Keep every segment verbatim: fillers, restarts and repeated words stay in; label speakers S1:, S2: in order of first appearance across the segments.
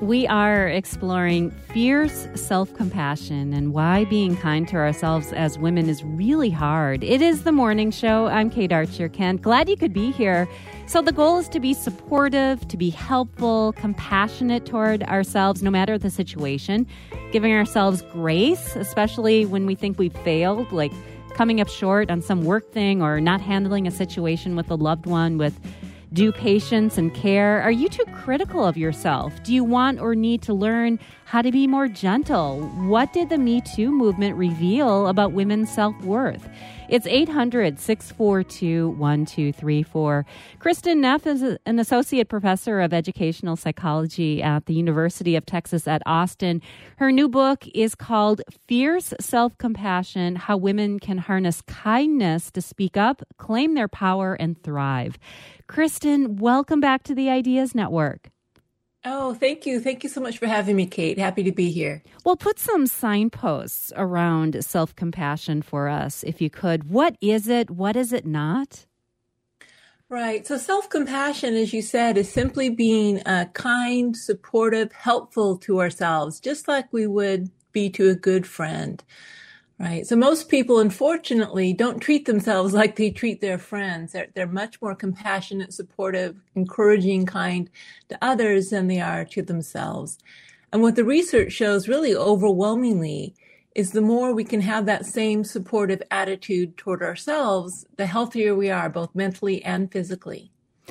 S1: We are exploring fierce self-compassion and why being kind to ourselves as women is really hard. It is the morning show. I'm Kate Archer-Kent. Glad you could be here. So the goal is to be supportive, to be helpful, compassionate toward ourselves, no matter the situation, giving ourselves grace, especially when we think we've failed, like coming up short on some work thing or not handling a situation with a loved one with due patience and care. Are you too critical of yourself? Do you want or need to learn how to be more gentle? What did the Me Too movement reveal about women's self-worth? It's eight hundred, six four two, one two three four. Kristin Neff is an associate professor of educational psychology at the University of Texas at Austin. Her new book is called Fierce Self-Compassion: How Women Can Harness Kindness to Speak Up, Claim Their Power, and Thrive. Kristin, welcome back to the Ideas Network.
S2: Oh, thank you. Thank you so much for having me, Kate. Happy to be here.
S1: Well, put some signposts around self-compassion for us, if you could. What is it? What is it not?
S2: Right. So self-compassion, as you said, is simply being uh, kind, supportive, helpful to ourselves, just like we would be to a good friend. Right. So most people, unfortunately, don't treat themselves like they treat their friends. They're, they're much more compassionate, supportive, encouraging, kind to others than they are to themselves. And what the research shows really overwhelmingly is the more we can have that same supportive attitude toward ourselves, the healthier we are, both mentally and physically.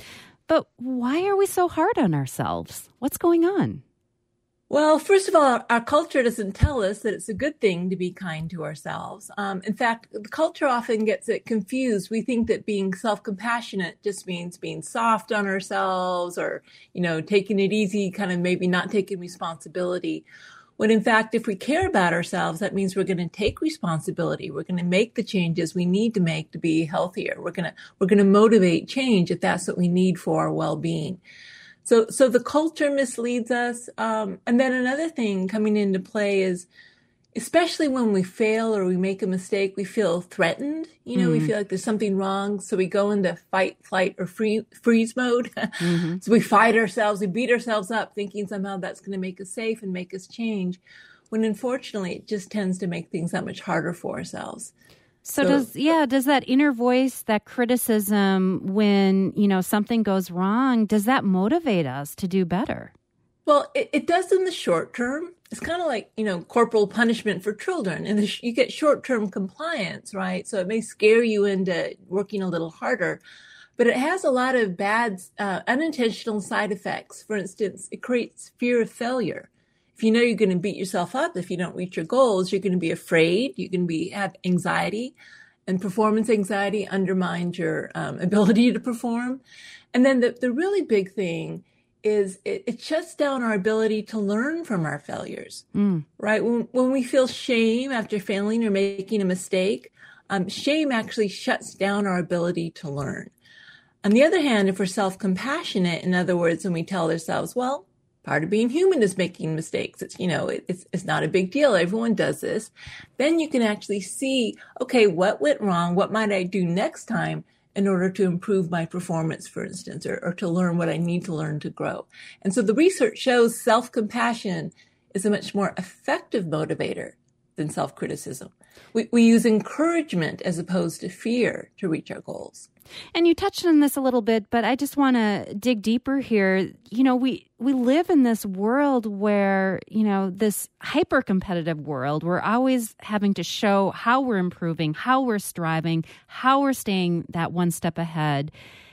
S1: But why are we so hard on ourselves? What's going on?
S2: Well, first of all, our culture doesn't tell us that it's a good thing to be kind to ourselves. Um, in fact, the culture often gets it confused. We think that being self-compassionate just means being soft on ourselves or, you know, taking it easy, kind of maybe not taking responsibility. When in fact, if we care about ourselves, that means we're going to take responsibility. We're going to make the changes we need to make to be healthier. We're going to, we're going to motivate change if that's what we need for our well-being. So, so the culture misleads us. Um, and then another thing coming into play is, especially when we fail or we make a mistake, we feel threatened. You know, mm-hmm. we feel like there's something wrong. So we go into fight, flight, or free, freeze mode. Mm-hmm. So we fight ourselves, we beat ourselves up thinking somehow that's going to make us safe and make us change. When unfortunately, it just tends to make things that much harder for ourselves.
S1: So, so does, yeah, does that inner voice, that criticism when, you know, something goes wrong, does that motivate us to do better?
S2: Well, it, it does in the short term. It's kind of like, you know, corporal punishment for children. And you get short-term compliance, right? So it may scare you into working a little harder, but it has a lot of bad, uh, unintentional side effects. For instance, it creates fear of failure. If you know you're going to beat yourself up if you don't reach your goals, you're going to be afraid, you can be have anxiety, and performance anxiety undermines your um, ability to perform. And then the, the really big thing is it, it shuts down our ability to learn from our failures, mm. right? When, when we feel shame after failing or making a mistake, um, shame actually shuts down our ability to learn. On the other hand, if we're self-compassionate, in other words, when we tell ourselves, well, part of being human is making mistakes. It's, you know, it, it's, it's not a big deal. Everyone does this. Then you can actually see, okay, what went wrong? What might I do next time in order to improve my performance, for instance, or, or to learn what I need to learn to grow? And so the research shows self-compassion is a much more effective motivator than self-criticism. We, we use encouragement as opposed to fear to reach our goals.
S1: And you touched on this a little bit, but I just want to dig deeper here. You know, we, we live in this world where, you know, this hyper-competitive world, we're always having to show how we're improving, how we're striving, how we're staying that one step ahead.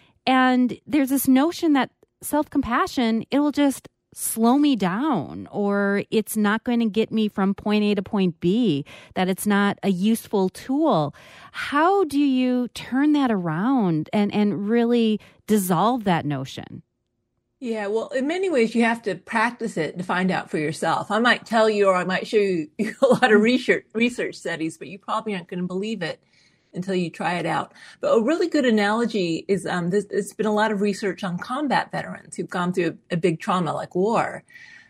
S1: And there's this notion that self-compassion, it'll just slow me down, or it's not going to get me from point A to point B, that it's not a useful tool. How do you turn that around and, and really dissolve that notion?
S2: Yeah, well, in many ways, you have to practice it to find out for yourself. I might tell you, or I might show you a lot of research, research studies, but you probably aren't going to believe it until you try it out. But a really good analogy is um, there's, there's been a lot of research on combat veterans who've gone through a, a big trauma like war.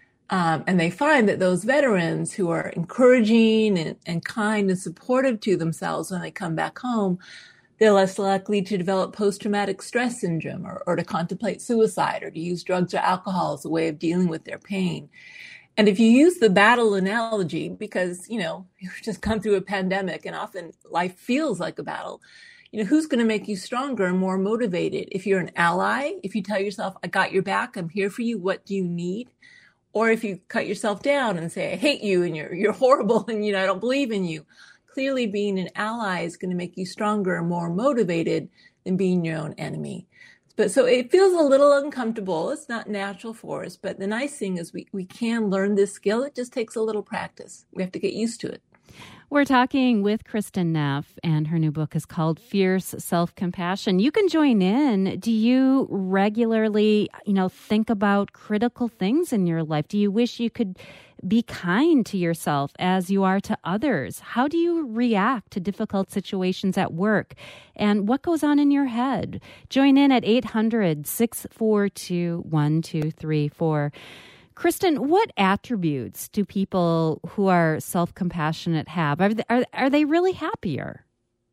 S2: Um, and they find that those veterans who are encouraging and, and kind and supportive to themselves when they come back home, They're less likely to develop post-traumatic stress syndrome or, or to contemplate suicide or to use drugs or alcohol as a way of dealing with their pain. And if you use the battle analogy, because, you know, you've just gone through a pandemic and often life feels like a battle, you know, who's going to make you stronger and more motivated? If you're an ally, if you tell yourself, I got your back, I'm here for you, what do you need? Or if you cut yourself down and say, I hate you and you're you're horrible and, you know, I don't believe in you. Clearly being an ally is going to make you stronger and more motivated than being your own enemy. But so it feels a little uncomfortable. It's not natural for us. But the nice thing is we, we can learn this skill. It just takes a little practice. We have to get used to it.
S1: We're talking with Kristin Neff, and her new book is called Fierce Self-Compassion. You can join in. Do you regularly, you know, think about critical things in your life? Do you wish you could be kind to yourself as you are to others? How do you react to difficult situations at work? And what goes on in your head? Join in at eight hundred, six four two, one two three four. Kristin, what attributes do people who are self-compassionate have? Are they, are, are they really happier?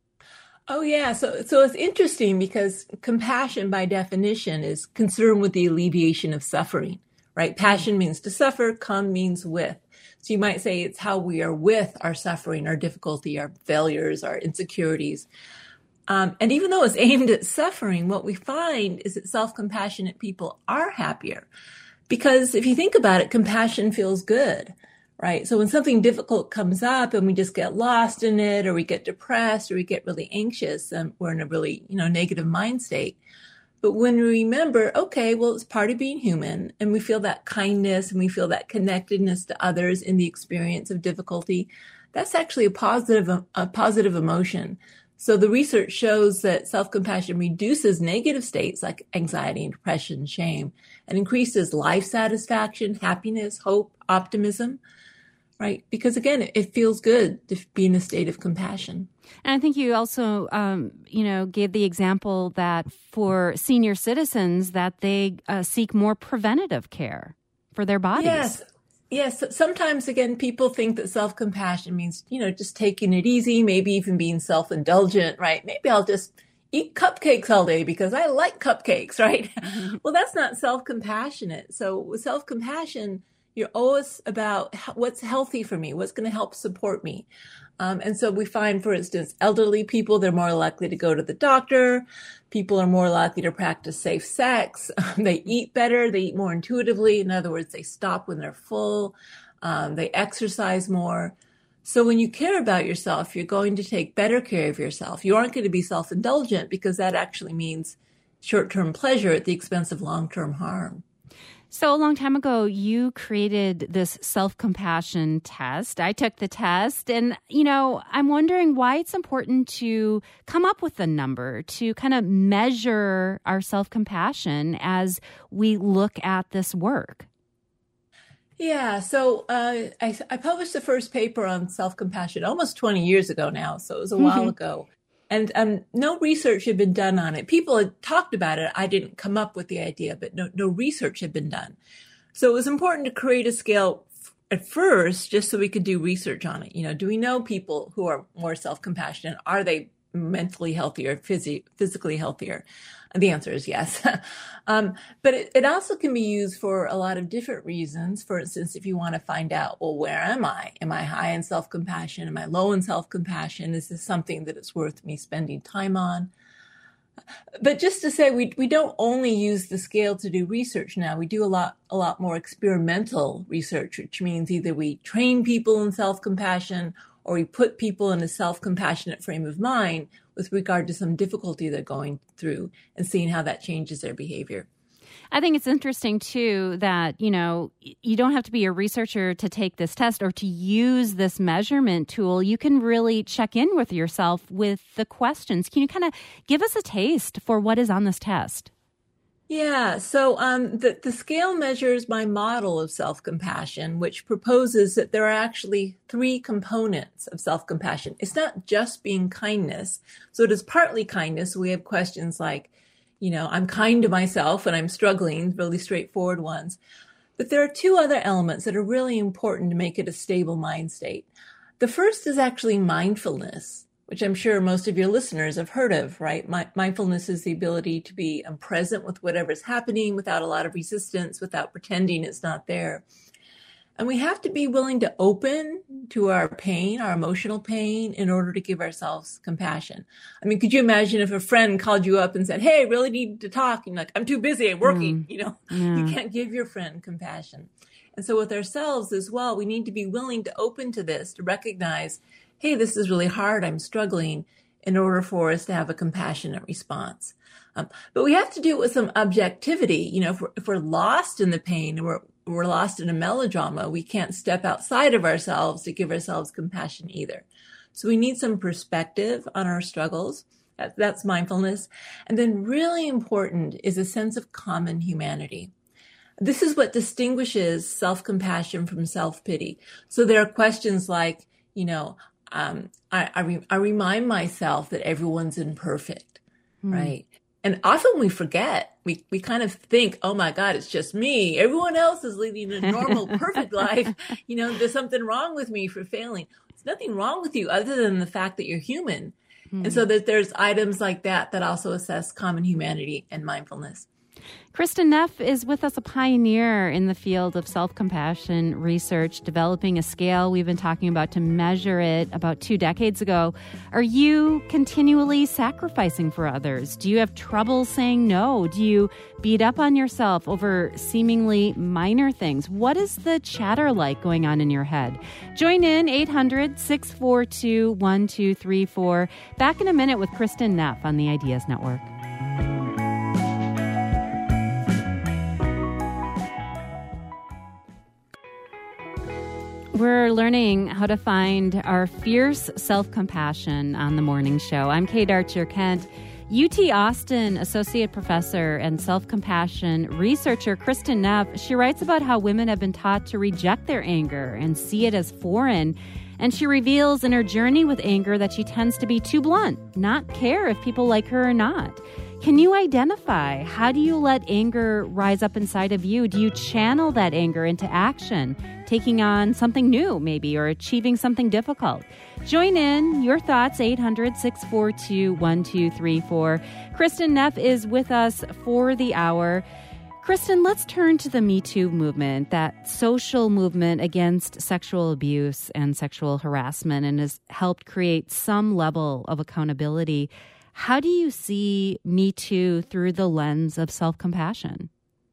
S2: Oh, yeah. So, so it's interesting because compassion, by definition, is concern with the alleviation of suffering, right? Passion means to suffer, come means with. So you might say it's how we are with our suffering, our difficulty, our failures, our insecurities. Um, and even though it's aimed at suffering, what we find is that self-compassionate people are happier. Because if you think about it, compassion feels good, right? So when something difficult comes up and we just get lost in it, or we get depressed, or we get really anxious, and we're in a really, you know, negative mind state. But when we remember, okay, well, it's part of being human, and we feel that kindness and we feel that connectedness to others in the experience of difficulty, that's actually a positive, a positive emotion. So the research shows that self-compassion reduces negative states like anxiety and depression, and shame, and increases life satisfaction, happiness, hope, optimism, right? Because again, it feels good to be in a state of compassion.
S1: And I think you also, um, you know, gave the example that for senior citizens that they uh, seek more preventative care for their bodies.
S2: Yes. Yes, sometimes, again, people think that self-compassion means, you know, just taking it easy, maybe even being self-indulgent, right? Maybe I'll just eat cupcakes all day because I like cupcakes, right? Mm-hmm. Well, that's not self-compassionate. So with self-compassion, you're always about what's healthy for me, what's going to help support me. Um, and so we find, for instance, elderly people, they're more likely to go to the doctor. People are more likely to practice safe sex. They eat better. They eat more intuitively. In other words, they stop when they're full. Um, they exercise more. So when you care about yourself, you're going to take better care of yourself. You aren't going to be self-indulgent because that actually means short-term pleasure at the expense of long-term harm.
S1: So a long time ago, you created this self-compassion test. I took the test, and, you know, I'm wondering why it's important to come up with a number to kind of measure our self-compassion as we look at this work.
S2: Yeah, so uh, I, I published the first paper on self-compassion almost twenty years ago now, so it was a while mm-hmm. ago. And um, no research had been done on it. People had talked about it. I didn't come up with the idea, but no, no research had been done. So it was important to create a scale f- at first, just so we could do research on it. You know, do we know people who are more self-compassionate? Are they mentally healthier, phys- physically healthier? And the answer is yes. um, but it, it also can be used for a lot of different reasons. For instance, if you want to find out, well, where am I? Am I high in self-compassion? Am I low in self-compassion? Is this something that it's worth me spending time on? But just to say, we we don't only use the scale to do research now. We do a lot a lot more experimental research, which means either we train people in self-compassion or we put people in a self-compassionate frame of mind with regard to some difficulty they're going through and seeing how that changes their behavior.
S1: I think it's interesting, too, that, you know, you don't have to be a researcher to take this test or to use this measurement tool. You can really check in with yourself with the questions. Can you kind of give us a taste for what is on this test?
S2: Yeah, so um, the, the scale measures my model of self-compassion, which proposes that there are actually three components of self-compassion. It's not just being kindness. So it is partly kindness. We have questions like, you know, I'm kind to myself when I'm struggling, really straightforward ones. But there are two other elements that are really important to make it a stable mind state. The first is actually mindfulness. which I'm sure most of your listeners have heard of, right? My, mindfulness is the ability to be um, present with whatever's happening without a lot of resistance, without pretending it's not there. And we have to be willing to open to our pain, our emotional pain, in order to give ourselves compassion. I mean, could you imagine if a friend called you up and said, hey, I really need to talk? And you're like, I'm too busy, I'm working. Mm. You know, yeah. You can't give your friend compassion. And so with ourselves as well, we need to be willing to open to this, to recognize, hey, this is really hard, I'm struggling, in order for us to have a compassionate response. Um, but we have to do it with some objectivity. You know, if we're, if we're lost in the pain, we're we're lost in a melodrama, we can't step outside of ourselves to give ourselves compassion either. So we need some perspective on our struggles. That, that's mindfulness. And then really important is a sense of common humanity. This is what distinguishes self-compassion from self-pity. So there are questions like, you know, um, I, I, re- I remind myself that everyone's imperfect, mm. right? And often we forget, we, we kind of think, oh my God, it's just me. Everyone else is leading a normal, perfect life. You know, there's something wrong with me for failing. There's nothing wrong with you other than the fact that you're human. Mm. And so that there's items like that that also assess common humanity and mindfulness.
S1: Kristin Neff is with us, a pioneer in the field of self-compassion research, developing a scale we've been talking about to measure it about two decades ago. Are you continually sacrificing for others? Do you have trouble saying no? Do you beat up on yourself over seemingly minor things? What is the chatter like going on in your head? Join in eight hundred, six four two, one two three four. Back in a minute with Kristin Neff on the Ideas Network. We're learning how to find our fierce self-compassion on the morning show. I'm Kate Archer-Kent. U T Austin Associate Professor and self-compassion researcher Kristin Neff, she writes about how women have been taught to reject their anger and see it as foreign. And she reveals in her journey with anger that she tends to be too blunt, not care if people like her or not. Can you identify? How do you let anger rise up inside of you? Do you channel that anger into action, taking on something new maybe, or achieving something difficult? Join in. Your thoughts, eight hundred, six four two, one two three four. Kristin Neff is with us for the hour. Kristin, let's turn to the Me Too movement, that social movement against sexual abuse and sexual harassment, and has helped create some level of accountability. How do you see Me Too through the lens of self-compassion?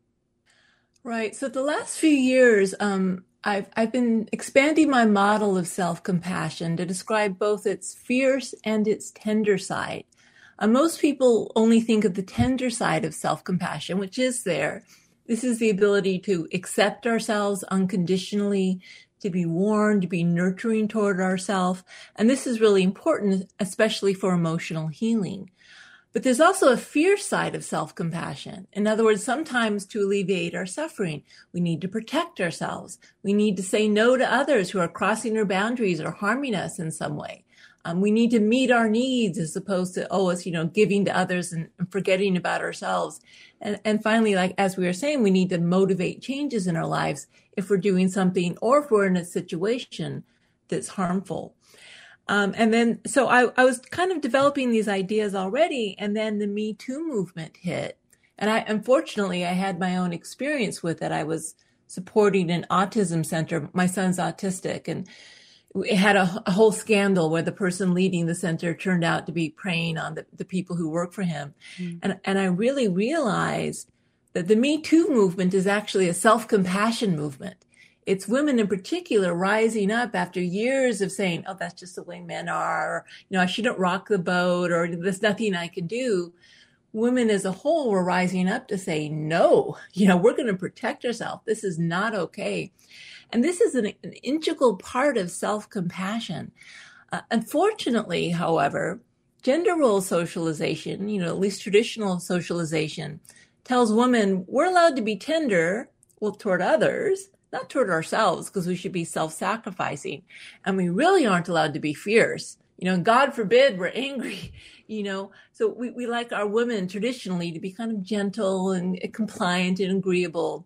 S2: Right. So the last few years, um, I've I've been expanding my model of self-compassion to describe both its fierce and its tender side. Uh, most people only think of the tender side of self-compassion, which is there. This is the ability to accept ourselves unconditionally, to be warm, to be nurturing toward ourselves. And this is really important, especially for emotional healing. But there's also a fierce side of self-compassion. In other words, sometimes to alleviate our suffering, we need to protect ourselves. We need to say no to others who are crossing our boundaries or harming us in some way. Um, we need to meet our needs as opposed to, oh, it's, you know, giving to others and, and forgetting about ourselves. And, and finally, like, as we were saying, we need to motivate changes in our lives if we're doing something or if we're in a situation that's harmful. Um, and then, so I, I was kind of developing these ideas already, and then the Me Too movement hit. And I, unfortunately, I had my own experience with it. I was supporting an autism center. My son's autistic, and it had a, a whole scandal where the person leading the center turned out to be preying on the, the people who work for him. Mm. And, and I really realized that the Me Too movement is actually a self-compassion movement. It's women in particular rising up after years of saying, oh, that's just the way men are, or, you know, I shouldn't rock the boat, or there's nothing I can do. Women as a whole were rising up to say, no, you know, we're going to protect ourselves. This is not okay. And this is an, an integral part of self-compassion. Uh, unfortunately, however, gender role socialization, you know, at least traditional socialization, tells women we're allowed to be tender, well, toward others, not toward ourselves, because we should be self-sacrificing. And we really aren't allowed to be fierce. You know, God forbid we're angry, you know. So we, we like our women traditionally to be kind of gentle and compliant and agreeable.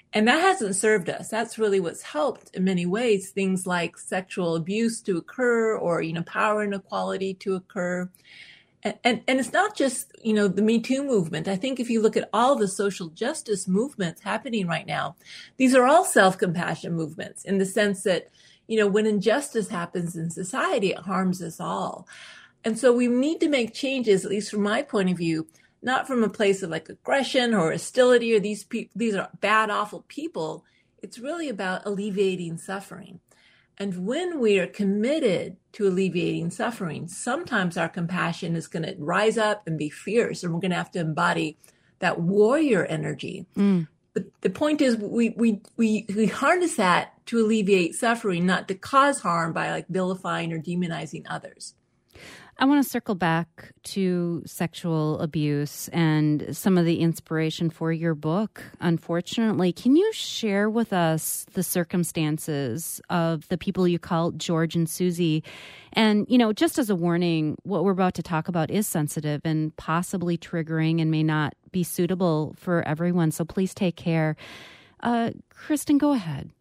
S2: And that hasn't served us. That's really what's helped in many ways, things like sexual abuse to occur, or, you know, power inequality to occur. And, and, and it's not just, you know, the Me Too movement. I think if you look at all the social justice movements happening right now, these are all self-compassion movements, in the sense that, you know, when injustice happens in society, it harms us all. And so we need to make changes, at least from my point of view, not from a place of like aggression or hostility, or these people, these are bad, awful people. It's really about alleviating suffering. And when we are committed to alleviating suffering, sometimes our compassion is going to rise up and be fierce, and we're going to have to embody that warrior energy. Mm. But the point is, we, we, we, we harness that to alleviate suffering, not to cause harm by like vilifying or demonizing others.
S1: I want to circle back to sexual abuse and some of the inspiration for your book. Unfortunately, can you share with us the circumstances of the people you call George and Susie? And, you know, just as a warning, what we're about to talk about is sensitive and possibly triggering and may not be suitable for everyone. So please take care. Uh, Kristen, go ahead.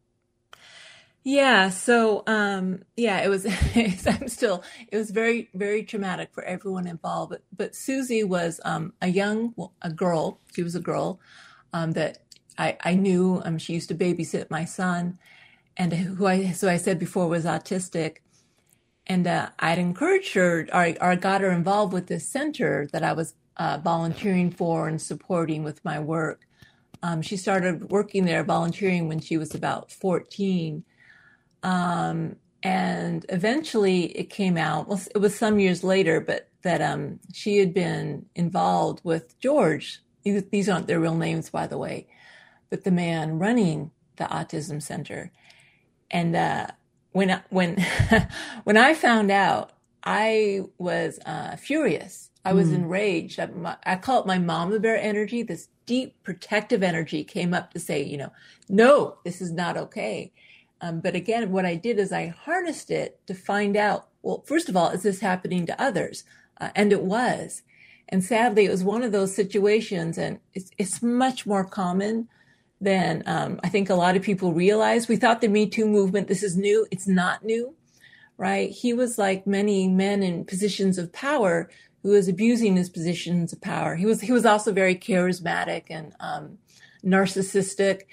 S2: Yeah. So, um, yeah, it was, I'm still, it was very, very traumatic for everyone involved. But, but Susie was, um, a young, well, a girl. She was a girl, um, that I, I knew, um, she used to babysit my son, and who I, so I said before, was autistic. And, uh, I'd encouraged her, or, or I got her involved with this center that I was, uh, volunteering for and supporting with my work. Um, she started working there, volunteering, when she was about fourteen. Um, and eventually it came out, well, it was some years later, but that, um, she had been involved with George. These aren't their real names, by the way, but the man running the autism center. And, uh, when, when, when I found out, I was, uh, furious. I was mm. enraged. I, I call it my mama bear energy. This deep protective energy came up to say, you know, no, this is not okay. Um, but again, what I did is I harnessed it to find out, well, first of all, is this happening to others? Uh, and it was. And sadly, it was one of those situations, and it's, it's much more common than um, I think a lot of people realize. We thought the Me Too movement, this is new. It's not new, right? He was like many men in positions of power who was abusing his positions of power. He was, he was also very charismatic and um, narcissistic.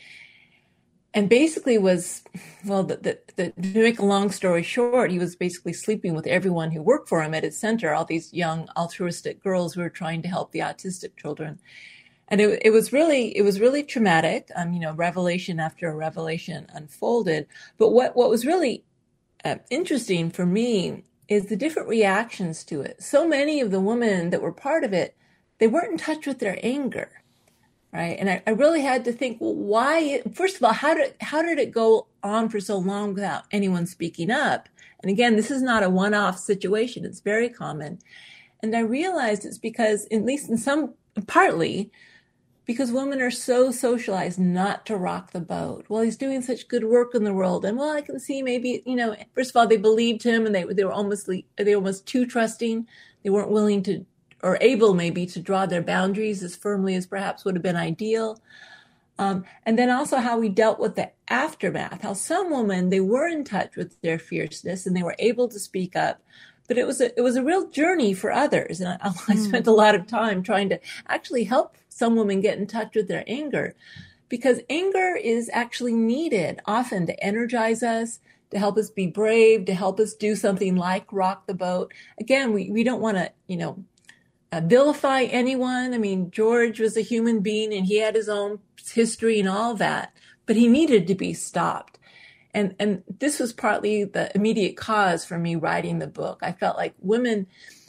S2: And basically was, well, the, the, the, to make a long story short, he was basically sleeping with everyone who worked for him at his center, all these young altruistic girls who were trying to help the autistic children. And it, it was really, it was really traumatic. Um, you know, revelation after revelation unfolded. But what, what was really uh, interesting for me is the different reactions to it. So many of the women that were part of it, they weren't in touch with their anger. Right. And I, I really had to think, well, why, first of all, how did, how did it go on for so long without anyone speaking up? And again, this is not a one-off situation. It's very common. And I realized it's because, at least in some, partly, because women are so socialized not to rock the boat. Well, he's doing such good work in the world. And well, I can see maybe, you know, first of all, they believed him, and they, they were almost, they were almost too trusting. They weren't willing to, or able maybe to draw their boundaries as firmly as perhaps would have been ideal. Um, and then also how we dealt with the aftermath, how some women, they were in touch with their fierceness and they were able to speak up, but it was a, it was a real journey for others. And I, I spent a lot of time trying to actually help some women get in touch with their anger, because anger is actually needed often to energize us, to help us be brave, to help us do something like rock the boat. Again, we, we don't want to, you know, Uh, vilify anyone. I mean, George was a human being and he had his own history and all that, but he needed to be stopped. And, and this was partly the immediate cause for me writing the book. I felt like women,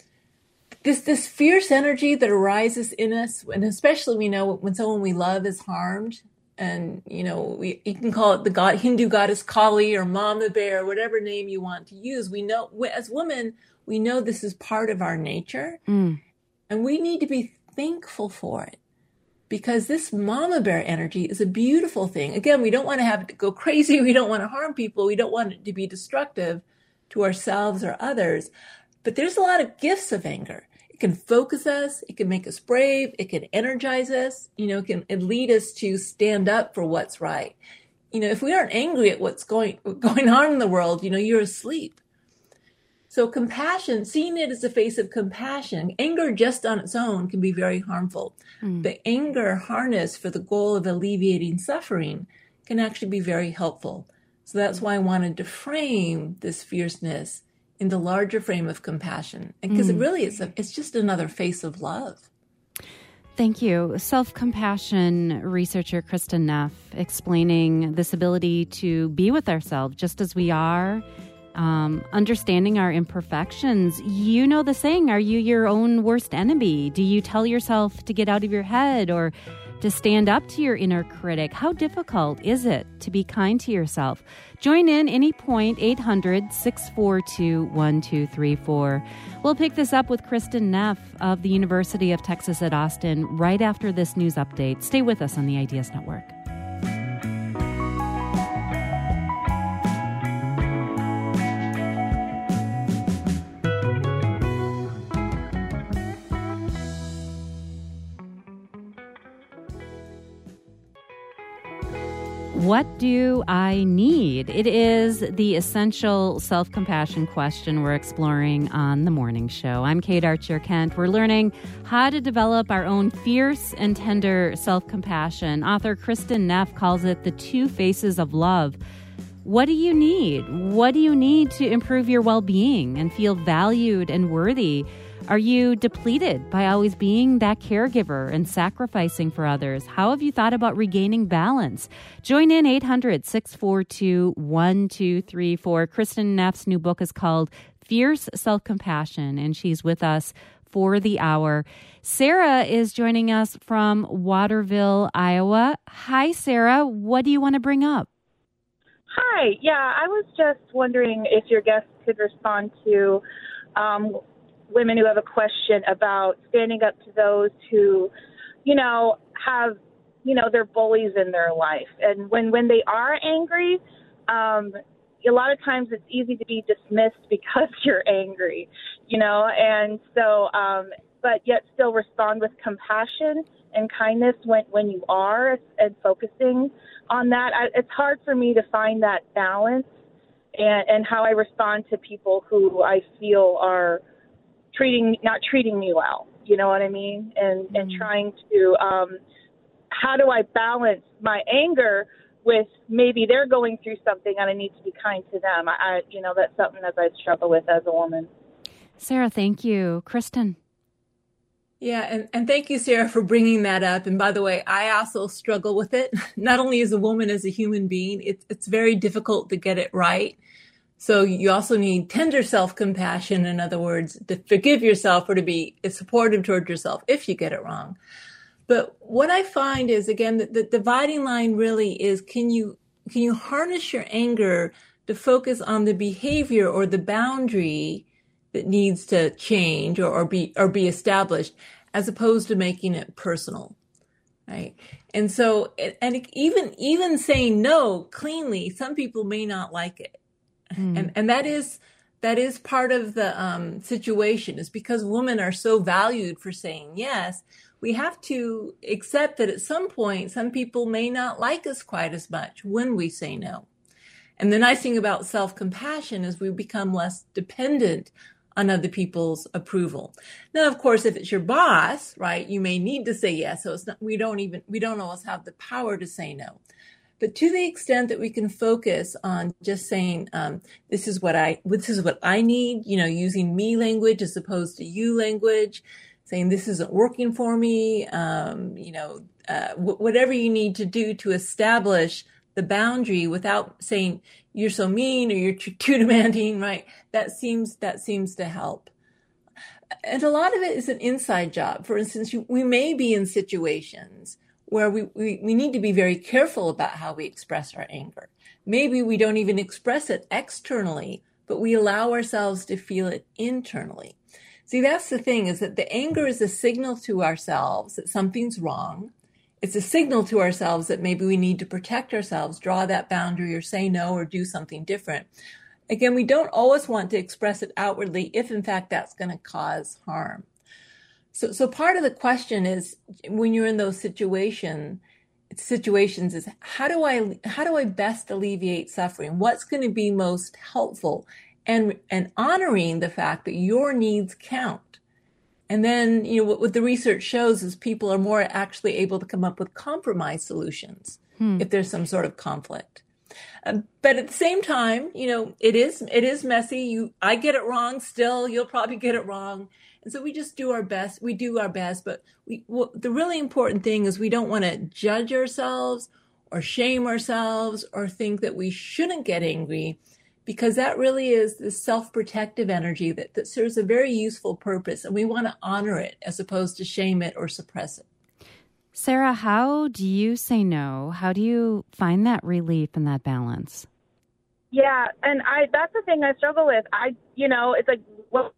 S2: this, this fierce energy that arises in us, and especially we know when someone we love is harmed, and, you know, we, you can call it the god, Hindu goddess Kali or Mama Bear, whatever name you want to use. We know, as women, we know this is part of our nature. Mm. And we need to be thankful for it, because this mama bear energy is a beautiful thing. Again, we don't want to have it go crazy. We don't want to harm people. We don't want it to be destructive to ourselves or others. But there's a lot of gifts of anger. It can focus us. It can make us brave. It can energize us. You know, it can it lead us to stand up for what's right. You know, if we aren't angry at what's going going on in the world, you know, you're asleep. So compassion, seeing it as a face of compassion, anger just on its own can be very harmful. Mm. But anger harnessed for the goal of alleviating suffering can actually be very helpful. So that's why I wanted to frame this fierceness in the larger frame of compassion. Because mm. it really is, a, it's just another face of love.
S1: Thank you. Self-compassion researcher Kristin Neff explaining this ability to be with ourselves just as we are, um, understanding our imperfections. You know the saying, are you your own worst enemy? Do you tell yourself to get out of your head or to stand up to your inner critic? How difficult is it to be kind to yourself? Join in any point, eight hundred, six four two, one two three four. We'll pick this up with Kristin Neff of the University of Texas at Austin right after this news update. Stay with us on the Ideas Network. What do I need? It is the essential self-compassion question we're exploring on The Morning Show. I'm Kate Archer-Kent. We're learning how to develop our own fierce and tender self-compassion. Author Kristin Neff calls it the two faces of love. What do you need? What do you need to improve your well-being and feel valued and worthy? Are you depleted by always being that caregiver and sacrificing for others? How have you thought about regaining balance? Join in eight hundred, six four two, one two three four. Kristin Neff's new book is called Fierce Self-Compassion, and she's with us for the hour. Sarah is joining us from Waterville, Iowa. Hi, Sarah. What do you want to bring up?
S3: Hi. Yeah, I was just wondering if your guest could respond to um, women who have a question about standing up to those who, you know, have, you know, they're bullies in their life. And when, when they are angry, um, a lot of times it's easy to be dismissed because you're angry, you know, and so, um, but yet still respond with compassion and kindness when, when you are and focusing on that. I, it's hard for me to find that balance and, and how I respond to people who I feel are treating, not treating me well, you know what I mean? And, mm-hmm. and trying to, um, how do I balance my anger with maybe they're going through something and I need to be kind to them? I, I you know, that's something that I struggle with as a woman.
S1: Sarah, thank you. Kristin.
S2: Yeah, and, and thank you, Sarah, for bringing that up. And by the way, I also struggle with it, not only as a woman, as a human being. It, it's very difficult to get it right. So you also need tender self-compassion, in other words, to forgive yourself or to be supportive toward yourself if you get it wrong. But what I find is, again, that the dividing line really is, can you can you harness your anger to focus on the behavior or the boundary that needs to change or, or be or be established, as opposed to making it personal, right? And so, and even even saying no cleanly, some people may not like it. Mm. And and that is that is part of the um, situation, is because women are so valued for saying yes. We have to accept that at some point, some people may not like us quite as much when we say no. And the nice thing about self-compassion is we become less dependent on other people's approval. Now, of course, if it's your boss, right, you may need to say yes. So it's not, we don't even, we don't always have the power to say no. But to the extent that we can focus on just saying, um, this is what I, this is what I need, you know, using me language as opposed to you language, saying this isn't working for me, um, you know, uh, w- whatever you need to do to establish the boundary without saying you're so mean or you're too, too demanding, right? That seems, that seems to help. And a lot of it is an inside job. For instance, you, we may be in situations where we, we, we need to be very careful about how we express our anger. Maybe we don't even express it externally, but we allow ourselves to feel it internally. See, that's the thing, is that the anger is a signal to ourselves that something's wrong. It's a signal to ourselves that maybe we need to protect ourselves, draw that boundary, or say no, or do something different. Again, we don't always want to express it outwardly if, in fact, that's going to cause harm. So, so part of the question is when you're in those situation, situations is how do I how do I best alleviate suffering? What's going to be most helpful? And and honoring the fact that your needs count. And then, you know, what, what the research shows is people are more actually able to come up with compromise solutions hmm. if there's some sort of conflict. Um, but at the same time, you know, it is it is messy. You, I get it wrong still. You'll probably get it wrong. And so we just do our best. We do our best. But we, well, the really important thing is we don't want to judge ourselves or shame ourselves or think that we shouldn't get angry, because that really is this self-protective energy that, that serves a very useful purpose. And we want to honor it as opposed to shame it or suppress it.
S1: Sarah, how do you say no? How do you find that relief and that balance?
S3: Yeah, and I that's the thing I struggle with. I, you know, it's like, well,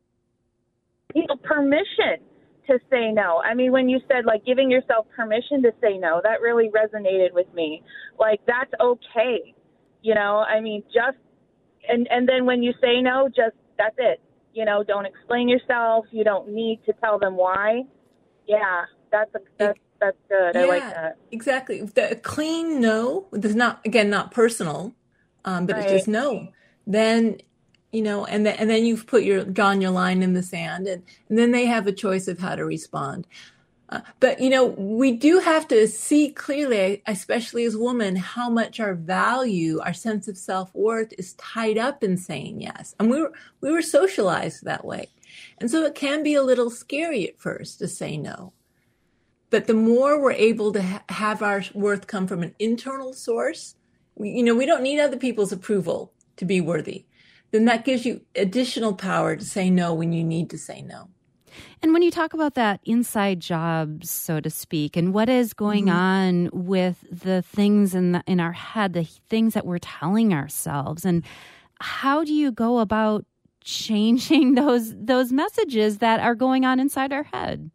S3: you know, permission to say no. I mean, when you said, like, giving yourself permission to say no, that really resonated with me. Like, that's okay. You know, I mean, just, and, and then when you say no, just, that's it. You know, don't explain yourself. You don't need to tell them why. Yeah, that's, a, that's, that's good.
S2: Yeah,
S3: I like that.
S2: Exactly. The clean no, there's not, again, not personal, um, but right. It's just no. Then, you know, and then, and then you've put your, drawn your line in the sand, and, and then they have a choice of how to respond. Uh, but, you know, we do have to see clearly, especially as women, how much our value, our sense of self-worth is tied up in saying yes. And we were, we were socialized that way. And so it can be a little scary at first to say no. But the more we're able to ha- have our worth come from an internal source, we, you know, we don't need other people's approval to be worthy. Then that gives you additional power to say no when you need to say no.
S1: And when you talk about that inside job, so to speak, and what is going mm-hmm. on with the things in the, in our head, the things that we're telling ourselves, and how do you go about changing those those messages that are going on inside our head?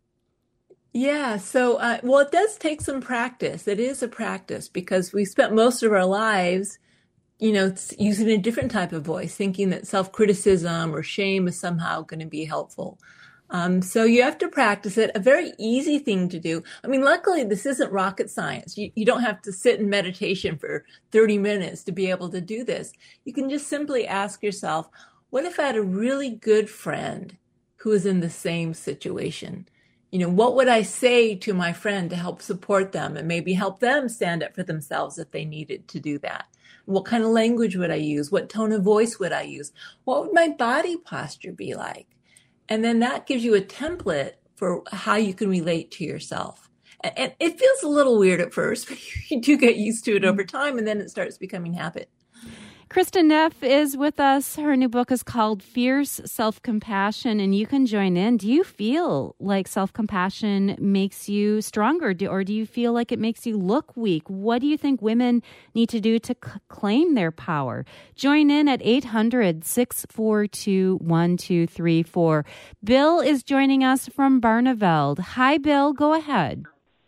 S2: Yeah, so, uh, well, it does take some practice. It is a practice because we spent most of our lives, you know, using a different type of voice, thinking that self-criticism or shame is somehow going to be helpful. Um, so you have to practice it. A very easy thing to do. I mean, luckily, this isn't rocket science. You, you don't have to sit in meditation for thirty minutes to be able to do this. You can just simply ask yourself, what if I had a really good friend who is in the same situation? You know, what would I say to my friend to help support them and maybe help them stand up for themselves if they needed to do that? What kind of language would I use? What tone of voice would I use? What would my body posture be like? And then that gives you a template for how you can relate to yourself. And it feels a little weird at first, but you do get used to it over time, and then it starts becoming habit.
S1: Kristen Neff is with us. Her new book is called Fierce Self-Compassion, and you can join in. Do you feel like self-compassion makes you stronger, or do you feel like it makes you look weak? What do you think women need to do to c- claim their power? Join in at eight hundred, six four two, one two three four. Bill is joining us from Barneveld. Hi, Bill. Go ahead.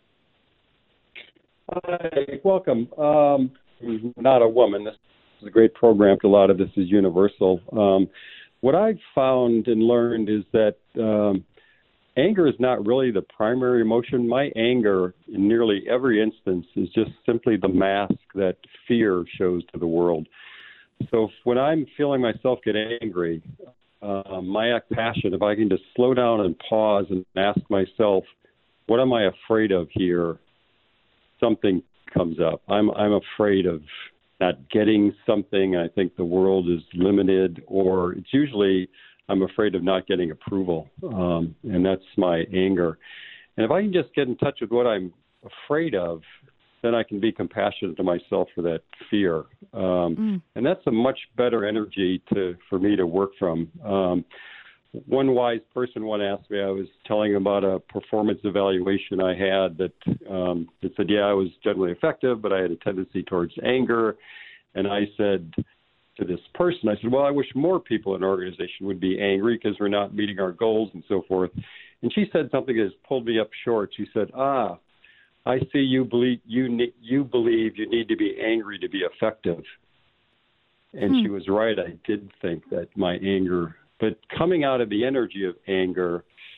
S4: Hi. Welcome. Um, not a woman. This It's a great program. A lot of this is universal. Um, what I've found and learned is that um, anger is not really the primary emotion. My anger, in nearly every instance, is just simply the mask that fear shows to the world. So when I'm feeling myself get angry, uh, my act passion, if I can just slow down and pause and ask myself, what am I afraid of here? Something comes up. I'm I'm afraid of not getting something. I think the world is limited, or it's usually I'm afraid of not getting approval, um, and that's my anger. And if I can just get in touch with what I'm afraid of, then I can be compassionate to myself for that fear. Um, mm. And that's a much better energy to for me to work from. Um, one wise person once asked me, I was telling him about a performance evaluation I had that um, it said, yeah, I was generally effective, but I had a tendency towards anger. And I said to this person, I said, well, I wish more people in our organization would be angry because we're not meeting our goals and so forth. And she said something that has pulled me up short. She said, ah, I see you believe you, ne- you believe you need to be angry to be effective. And hmm. she was right. I did think that my anger, but coming out of the energy of anger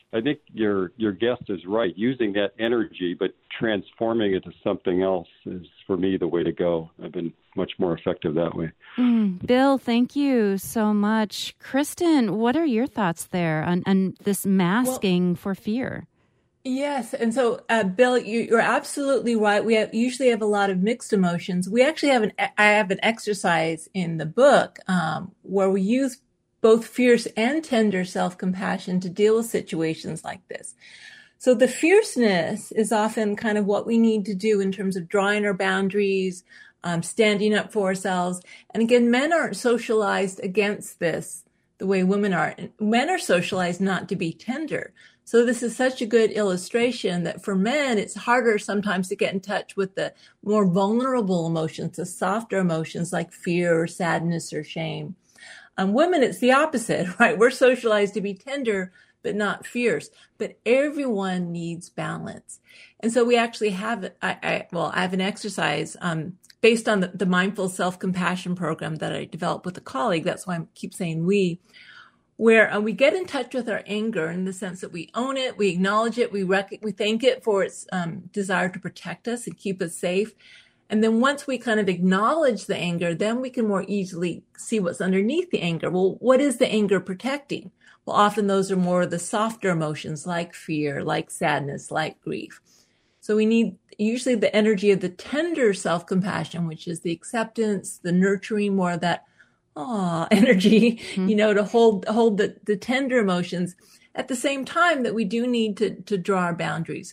S4: I think your your guest is right. Using that energy, but transforming it to something else is, for me, the way to go. I've been much more effective that way.
S1: Mm, Bill, thank you so much. Kristen, what are your thoughts there on, on this masking well, for fear?
S2: Yes. And so, uh, Bill, you, you're absolutely right. We have, usually have a lot of mixed emotions. We actually have an, I have an exercise in the book um, where we use both fierce and tender self-compassion to deal with situations like this. So the fierceness is often kind of what we need to do in terms of drawing our boundaries, um, standing up for ourselves. And again, men aren't socialized against this the way women are. Men are socialized not to be tender. So this is such a good illustration that for men, it's harder sometimes to get in touch with the more vulnerable emotions, the softer emotions like fear or sadness or shame. Um, women, it's the opposite, right? We're socialized to be tender, but not fierce. But everyone needs balance. And so we actually have, I, I well, I have an exercise um, based on the, the mindful self-compassion program that I developed with a colleague. That's why I keep saying we. Where uh, we get in touch with our anger in the sense that we own it, we acknowledge it, we rec- we thank it for its um, desire to protect us and keep us safe. And then once we kind of acknowledge the anger, then we can more easily see what's underneath the anger. Well, what is the anger protecting? Well, often those are more of the softer emotions like fear, like sadness, like grief. So we need usually the energy of the tender self-compassion, which is the acceptance, the nurturing, more of that Aw, energy, mm-hmm. you know, to hold hold the, the tender emotions at the same time that we do need to, to draw our boundaries.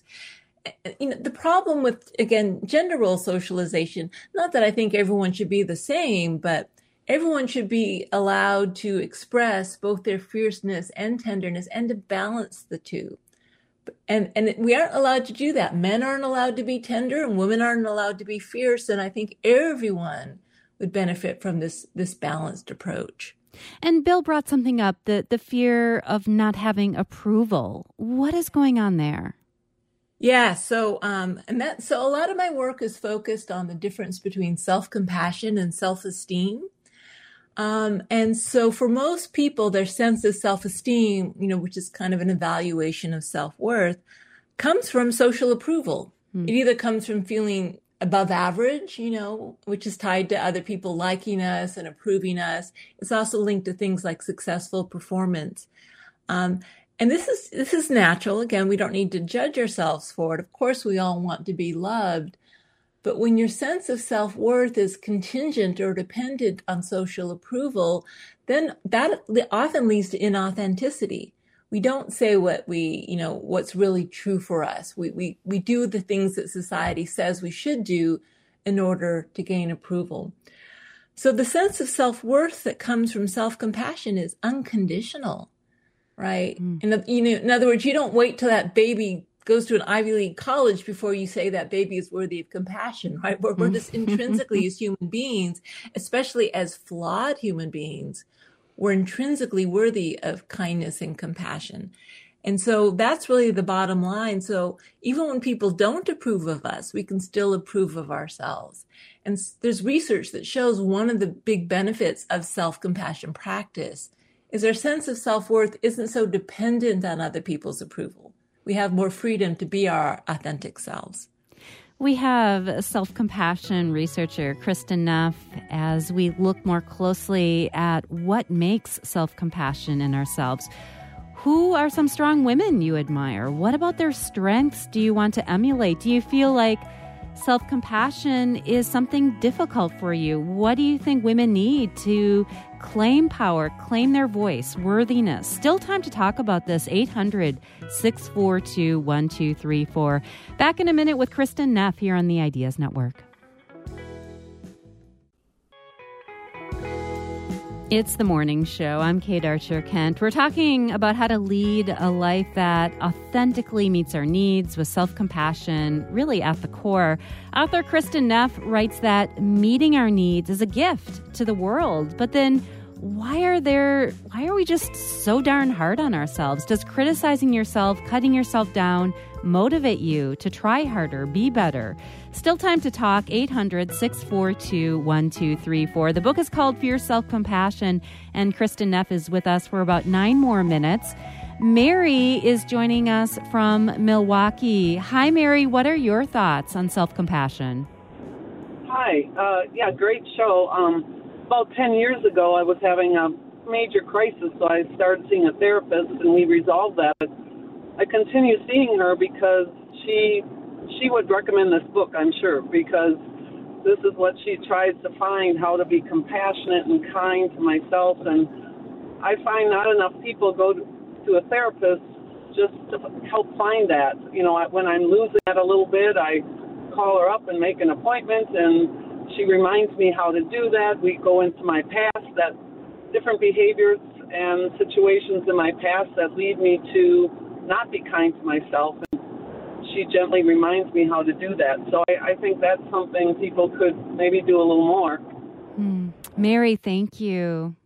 S2: You know, the problem with, again, gender role socialization, not that I think everyone should be the same, but everyone should be allowed to express both their fierceness and tenderness and to balance the two. And and we aren't allowed to do that. Men aren't allowed to be tender and women aren't allowed to be fierce. And I think everyone would benefit from this this balanced approach.
S1: And Bill brought something up, the, the fear of not having approval. What is going on there?
S2: Yeah, so um, and that so a lot of my work is focused on the difference between self-compassion and self-esteem. Um, and so for most people, their sense of self-esteem, you know, which is kind of an evaluation of self-worth, comes from social approval. Mm. It either comes from feeling above average, you know, which is tied to other people liking us and approving us. It's also linked to things like successful performance. Um, and this is, this is natural. Again, we don't need to judge ourselves for it. Of course, we all want to be loved. But when your sense of self-worth is contingent or dependent on social approval, then that often leads to inauthenticity. We don't say what we, you know, what's really true for us. We, we, we do the things that society says we should do in order to gain approval. So the sense of self-worth that comes from self-compassion is unconditional, right? Mm. In, you know, in other words, you don't wait till that baby goes to an Ivy League college before you say that baby is worthy of compassion, right? We're, we're just intrinsically as human beings, especially as flawed human beings, we're intrinsically worthy of kindness and compassion. And so that's really the bottom line. So even when people don't approve of us, we can still approve of ourselves. And there's research that shows one of the big benefits of self-compassion practice is our sense of self-worth isn't so dependent on other people's approval. We have more freedom to be our authentic selves.
S1: We have self-compassion researcher Kristen Neff as we look more closely at what makes self-compassion in ourselves. Who are some strong women you admire? What about their strengths do you want to emulate? Do you feel like self-compassion is something difficult for you? What do you think women need to claim power, claim their voice, worthiness? Still time to talk about this. eight hundred, six four two, one two three four. Back in a minute with Kristen Neff here on the Ideas Network. It's the morning show. I'm Kate Archer Kent. We're talking about how to lead a life that authentically meets our needs with self-compassion really at the core. Author Kristen Neff writes that meeting our needs is a gift to the world. But then why are there, why are we just so darn hard on ourselves? Does criticizing yourself, cutting yourself down, motivate you to try harder, be better? Still time to talk. eight hundred, six four two, one two three four. The book is called Fierce Self-Compassion, and Kristen Neff is with us for about nine more minutes. Mary is joining us from Milwaukee. Hi, Mary. What are your thoughts on self-compassion?
S5: Hi. Uh, yeah, great show. Um, about ten years ago, I was having a major crisis, so I started seeing a therapist, and we resolved that. But I continue seeing her because she she would recommend this book, I'm sure, because this is what she tries to find, how to be compassionate and kind to myself. And I find not enough people go to, to a therapist just to help find that. You know, when I'm losing that a little bit, I call her up and make an appointment, and she reminds me how to do that. We go into my past, that different behaviors and situations in my past that lead me to not be kind to myself. And she gently reminds me how to do that. So I, I think that's something people could maybe do a little more.
S1: Mm. Mary, thank you.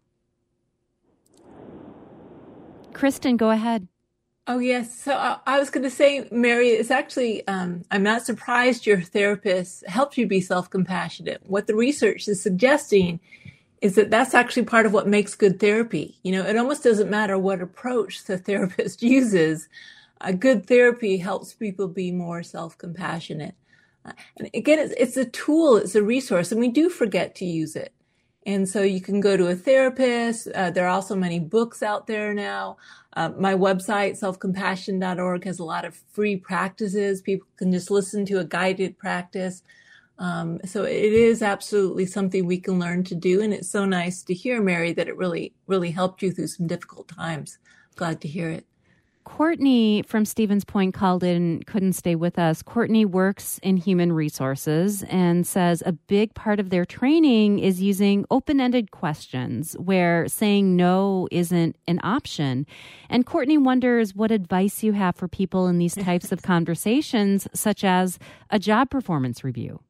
S1: Kristen, go ahead.
S2: Oh, yes. So I, I was going to say, Mary, it's actually, um, I'm not surprised your therapist helped you be self-compassionate. What the research is suggesting is that that's actually part of what makes good therapy. You know, it almost doesn't matter what approach the therapist uses. A good therapy helps people be more self-compassionate. Uh, and again, it's, it's a tool, it's a resource, and we do forget to use it. And so you can go to a therapist. Uh, there are also many books out there now. Uh, my website, self compassion dot org, has a lot of free practices. People can just listen to a guided practice. Um, so it is absolutely something we can learn to do. And it's so nice to hear, Mary, that it really, really helped you through some difficult times. Glad to hear it.
S1: Courtney from Stevens Point called in, couldn't stay with us. Courtney works in human resources and says a big part of their training is using open-ended questions where saying no isn't an option. And Courtney wonders what advice you have for people in these types of conversations, such as a job performance review.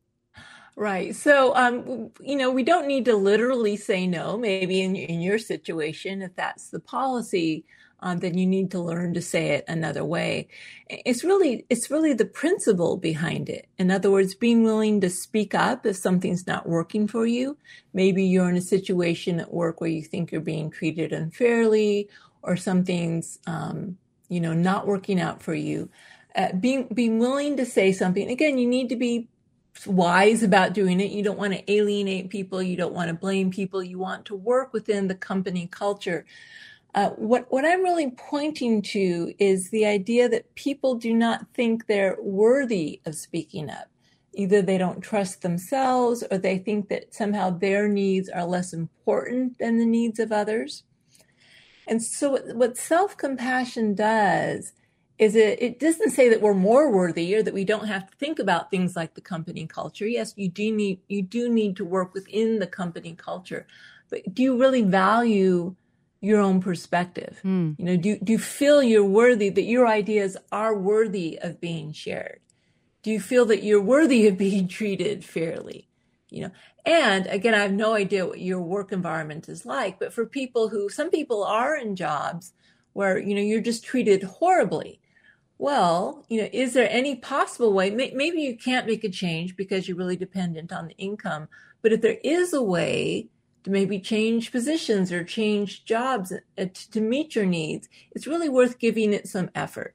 S2: Right. So, um, you know, we don't need to literally say no. Maybe in, in your situation, if that's the policy, Um, then you need to learn to say it another way. It's really, it's really the principle behind it. In other words, being willing to speak up if something's not working for you. Maybe you're in a situation at work where you think you're being treated unfairly, or something's, um, you know, not working out for you. Uh, being, being willing to say something. Again, you need to be wise about doing it. You don't want to alienate people. You don't want to blame people. You want to work within the company culture. Uh, what, what I'm really pointing to is the idea that people do not think they're worthy of speaking up. Either they don't trust themselves, or they think that somehow their needs are less important than the needs of others. And so what, what self-compassion does is it, it doesn't say that we're more worthy or that we don't have to think about things like the company culture. Yes, you do need, you do need to work within the company culture, but do you really value your own perspective? Mm. You know, do, do you feel you're worthy, that your ideas are worthy of being shared? Do you feel that you're worthy of being treated fairly? You know, and again, I have no idea what your work environment is like, but for people who, some people are in jobs where, you know, you're just treated horribly. Well, you know, is there any possible way? Maybe you can't make a change because you're really dependent on the income, but if there is a way to maybe change positions or change jobs to meet your needs, it's really worth giving it some effort.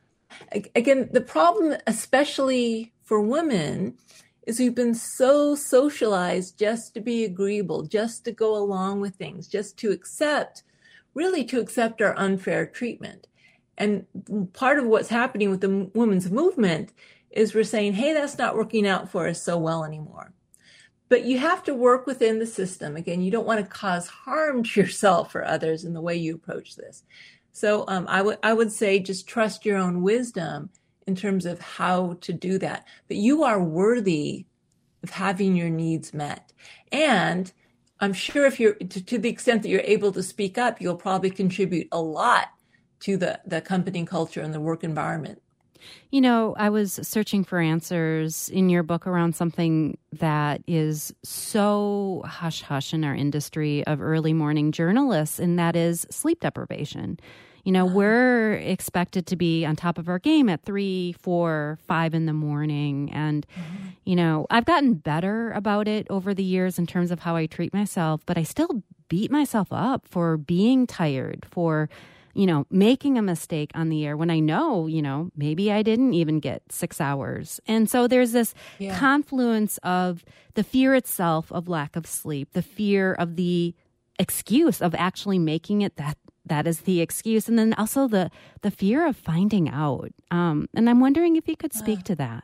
S2: Again, the problem, especially for women, is we've been so socialized just to be agreeable, just to go along with things, just to accept, really to accept our unfair treatment. And part of what's happening with the women's movement is we're saying, hey, that's not working out for us so well anymore. But you have to work within the system. Again, you don't want to cause harm to yourself or others in the way you approach this. So um, I would I would say just trust your own wisdom in terms of how to do that. But you are worthy of having your needs met. And I'm sure if you're, to, to the extent that you're able to speak up, you'll probably contribute a lot to the, the company culture and the work environment.
S1: You know, I was searching for answers in your book around something that is so hush-hush in our industry of early morning journalists, and that is sleep deprivation. You know, we're expected to be on top of our game at three, four, five in the morning. And, mm-hmm. you know, I've gotten better about it over the years in terms of how I treat myself, but I still beat myself up for being tired, for you know, making a mistake on the air when I know, you know, maybe I didn't even get six hours. And so there's this yeah. confluence of the fear itself of lack of sleep, the fear of the excuse of actually making it that that is the excuse. And then also the, the fear of finding out. Um, and I'm wondering if you could speak uh, to that.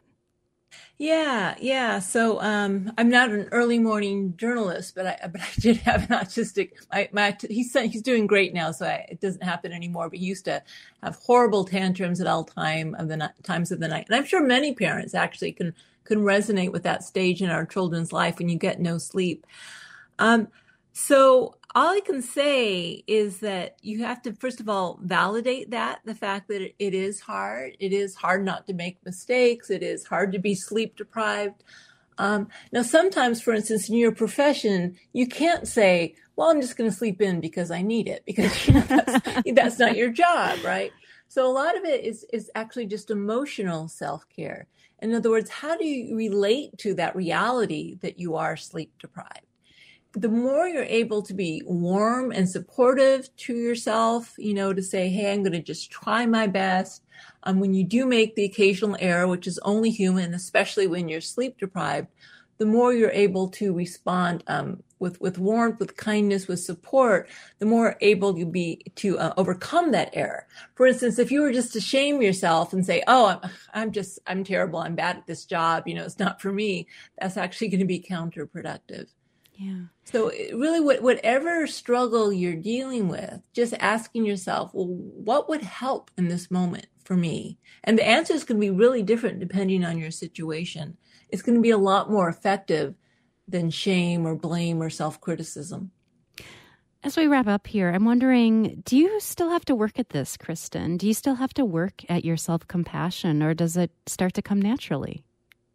S2: Yeah, yeah. So um, I'm not an early morning journalist, but I but I did have an autistic. My, my he's he's doing great now, so I, it doesn't happen anymore. But he used to have horrible tantrums at all time of the times of the night, and I'm sure many parents actually can can resonate with that stage in our children's life when you get no sleep. Um, so all I can say is that you have to, first of all, validate that, the fact that it, it is hard. It is hard not to make mistakes. It is hard to be sleep deprived. Um, now, sometimes, for instance, in your profession, you can't say, well, I'm just going to sleep in because I need it, because you know, that's, that's not your job, right? So a lot of it is, is actually just emotional self-care. In other words, how do you relate to that reality that you are sleep deprived? The more you're able to be warm and supportive to yourself, you know, to say, hey, I'm going to just try my best. Um, when you do make the occasional error, which is only human, especially when you're sleep deprived, the more you're able to respond um, with, with warmth, with kindness, with support, the more able you'll be to uh, overcome that error. For instance, if you were just to shame yourself and say, oh, I'm, I'm just, I'm terrible, I'm bad at this job, you know, it's not for me, that's actually going to be counterproductive.
S1: Yeah.
S2: So really, what, whatever struggle you're dealing with, just asking yourself, well, what would help in this moment for me? And the answer is going to be really different depending on your situation. It's going to be a lot more effective than shame or blame or self-criticism.
S1: As we wrap up here, I'm wondering, do you still have to work at this, Kristen? Do you still have to work at your self-compassion, or does it start to come naturally?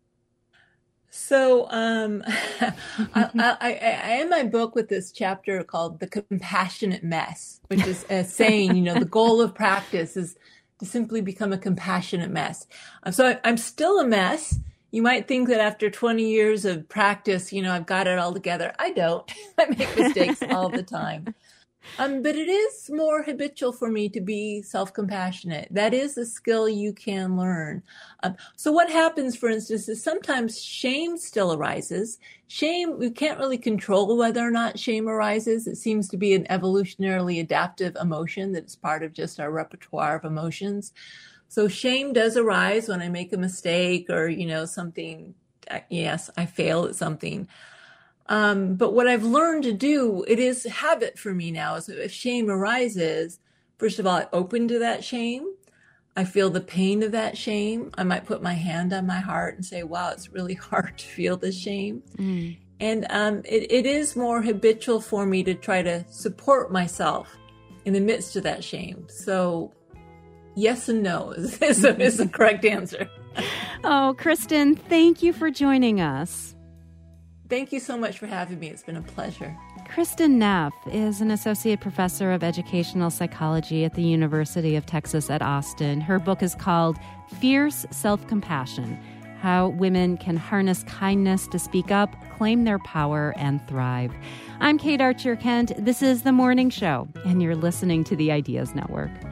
S2: So um, I, I, I, I end my book with this chapter called The Compassionate Mess, which is a saying, you know, the goal of practice is to simply become a compassionate mess. Um, so I, I'm still a mess. You might think that after twenty years of practice, you know, I've got it all together. I don't. I make mistakes all the time. Um, but it is more habitual for me to be self-compassionate. That is a skill you can learn. Um, so what happens, for instance, is sometimes shame still arises. Shame, we can't really control whether or not shame arises. It seems to be an evolutionarily adaptive emotion that is part of just our repertoire of emotions. So shame does arise when I make a mistake or, you know, something, yes, I fail at something. Um, but what I've learned to do, it is habit for me now, is if shame arises, first of all, I open to that shame. I feel the pain of that shame. I might put my hand on my heart and say, wow, it's really hard to feel this shame. Mm. And um, it, it is more habitual for me to try to support myself in the midst of that shame. So yes and no is, is, a, is the correct answer.
S1: Oh, Kristen, thank you for joining us.
S2: Thank you so much for having me. It's been a pleasure.
S1: Kristen Neff is an associate professor of educational psychology at the University of Texas at Austin. Her book is called Fierce Self-Compassion: How Women Can Harness Kindness to Speak Up, Claim Their Power, and Thrive. I'm Kate Archer Kent. This is The Morning Show, and you're listening to the Ideas Network.